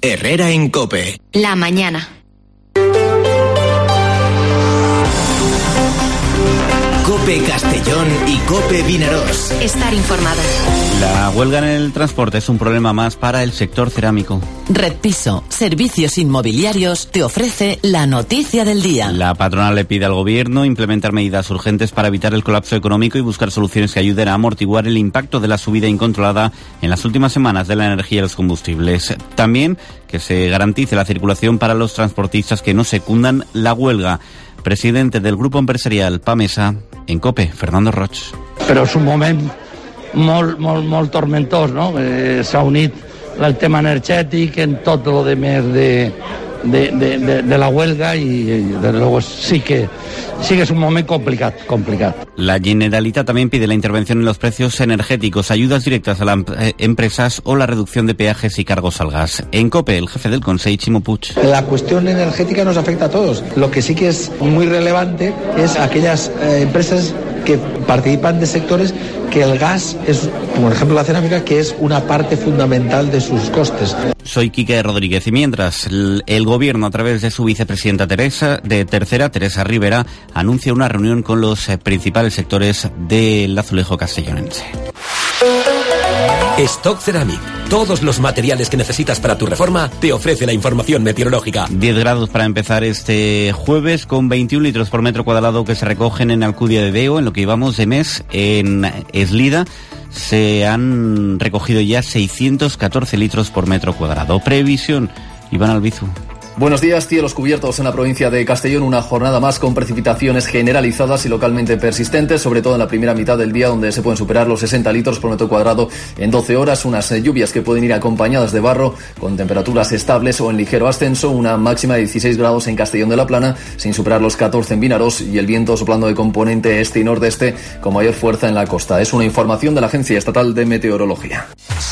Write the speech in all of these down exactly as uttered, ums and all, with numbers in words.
Herrera en COPE. La mañana. COPE Castellón y COPE Vinaroz. Estar informado. La huelga en el transporte es un problema más para el sector cerámico. Red Piso, servicios inmobiliarios, te ofrece la noticia del día. La patronal le pide al gobierno implementar medidas urgentes para evitar el colapso económico y buscar soluciones que ayuden a amortiguar el impacto de la subida incontrolada en las últimas semanas de la energía y los combustibles. También que se garantice la circulación para los transportistas que no secundan la huelga. Presidente del grupo empresarial PAMESA, en COPE, Fernando Roig. Però és un moment molt, molt, molt tormentós, no? Eh, s'ha unit el tema energètic en tot lo de més de, de, de, de, de la huelga i, desde luego, sí que, sí que es un moment complicat, complicat. La Generalitat también pide la intervención en los precios energéticos, ayudas directas a las empresas o la reducción de peajes y cargos al gas. En COPE, el jefe del Consejo, Chimo Puig. La cuestión energética nos afecta a todos. Lo que sí que es muy relevante es aquellas eh, empresas que participan de sectores que el gas es, por ejemplo la cerámica, que es una parte fundamental de sus costes. Soy Quique Rodríguez y mientras el, el gobierno a través de su vicepresidenta Teresa de Tercera, Teresa Rivera, anuncia una reunión con los eh, principales sectores del azulejo castellonense. Stock Ceramic. Todos los materiales que necesitas para tu reforma te ofrece la información meteorológica. diez grados para empezar este jueves con veintiún litros por metro cuadrado que se recogen en Alcudia de Veo. En lo que llevamos de mes en Eslida se han recogido ya seiscientos catorce litros por metro cuadrado. Previsión, Iván Albizu. Buenos días, cielos cubiertos en la provincia de Castellón, una jornada más con precipitaciones generalizadas y localmente persistentes, sobre todo en la primera mitad del día, donde se pueden superar los sesenta litros por metro cuadrado en doce horas, unas lluvias que pueden ir acompañadas de barro, con temperaturas estables o en ligero ascenso, una máxima de dieciséis grados en Castellón de la Plana, sin superar los catorce en Vinaroz, y el viento soplando de componente este y nordeste con mayor fuerza en la costa. Es una información de la Agencia Estatal de Meteorología.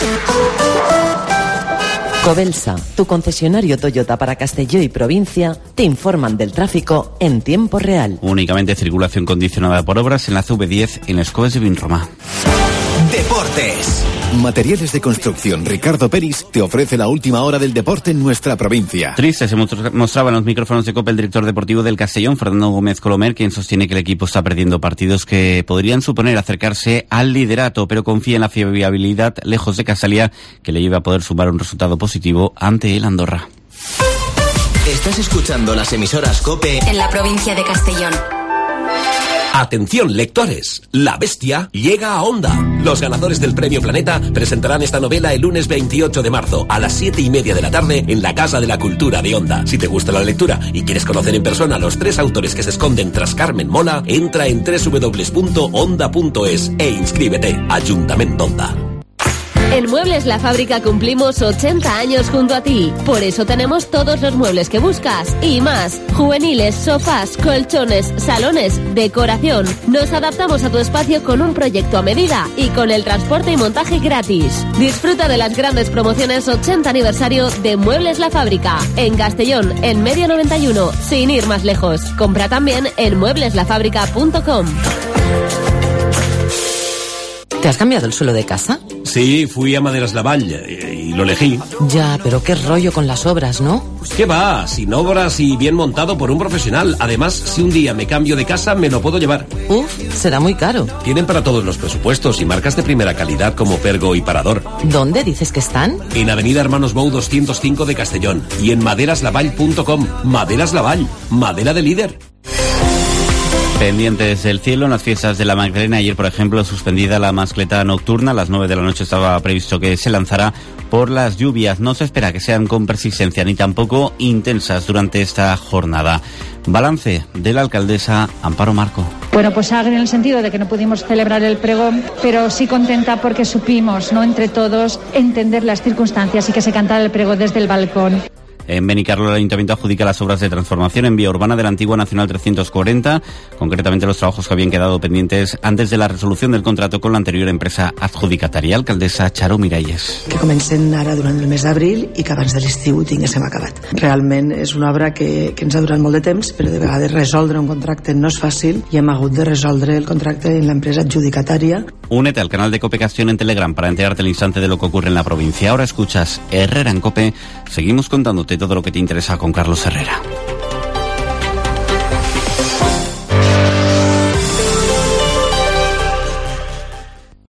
Cobelsa, tu concesionario Toyota para Castelló y provincia, te informan del tráfico en tiempo real. Únicamente circulación condicionada por obras en la C V diez en Escoves de Vinromà. Deportes. Materiales de construcción Ricardo Peris te ofrece la última hora del deporte en nuestra provincia. Triste se mostraba en los micrófonos de COPE el director deportivo del Castellón, Fernando Gómez Colomer, quien sostiene que el equipo está perdiendo partidos que podrían suponer acercarse al liderato, pero confía en la fiabilidad lejos de Casalia, que le lleve a poder sumar un resultado positivo ante el Andorra. Estás escuchando las emisoras COPE en la provincia de Castellón. Atención, lectores, La Bestia llega a Onda. Los ganadores del Premio Planeta presentarán esta novela el lunes veintiocho de marzo a las siete y media de la tarde en la Casa de la Cultura de Onda. Si te gusta la lectura y quieres conocer en persona a los tres autores que se esconden tras Carmen Mola, entra en doble u doble u doble u punto onda punto es e inscríbete. Ayuntamiento Onda. En Muebles La Fábrica cumplimos ochenta años junto a ti. Por eso tenemos todos los muebles que buscas y más. Juveniles, sofás, colchones, salones, decoración. Nos adaptamos a tu espacio con un proyecto a medida y con el transporte y montaje gratis. Disfruta de las grandes promociones ochenta aniversario de Muebles La Fábrica. En Castellón, en Medio noventa y uno, sin ir más lejos. Compra también en muebles la fábrica punto com. ¿Te has cambiado el suelo de casa? Sí, fui a Maderas Lavall y lo elegí. Ya, pero qué rollo con las obras, ¿no? ¿Qué va? Sin obras y bien montado por un profesional. Además, si un día me cambio de casa, me lo puedo llevar. Uf, será muy caro. Tienen para todos los presupuestos y marcas de primera calidad como Pergo y Parador. ¿Dónde dices que están? En Avenida Hermanos Bou doscientos cinco de Castellón y en maderas lavall punto com. Maderas Lavall, madera de líder. Pendientes del cielo, en las fiestas de la Magdalena, ayer por ejemplo suspendida la mascleta nocturna, a las nueve de la noche estaba previsto que se lanzara por las lluvias. No se espera que sean con persistencia ni tampoco intensas durante esta jornada. Balance de la alcaldesa Amparo Marco. Bueno, pues agria en el sentido de que no pudimos celebrar el pregón, pero sí contenta porque supimos, no entre todos, entender las circunstancias y que se cantara el pregón desde el balcón. En Benicarló, el Ayuntamiento adjudica las obras de transformación en vía urbana de la antigua Nacional trescientos cuarenta, concretamente los trabajos que habían quedado pendientes antes de la resolución del contrato con la anterior empresa adjudicataria. Alcaldessa Charo Miralles. Que comencen ara durant el mes d'abril i que abans de l'estiu ho tinguéssim acabat. Realment és una obra que, que ens ha durat molt de temps, però de vegades resoldre un contracte no és fàcil i hem hagut de resoldre el contracte en l'empresa adjudicatària. Únete al canal de Cope Castellón en Telegram para enterarte al instante de lo que ocurre en la provincia. Ahora escuchas Herrera en Cope. Seguimos contándote todo lo que te interesa con Carlos Herrera.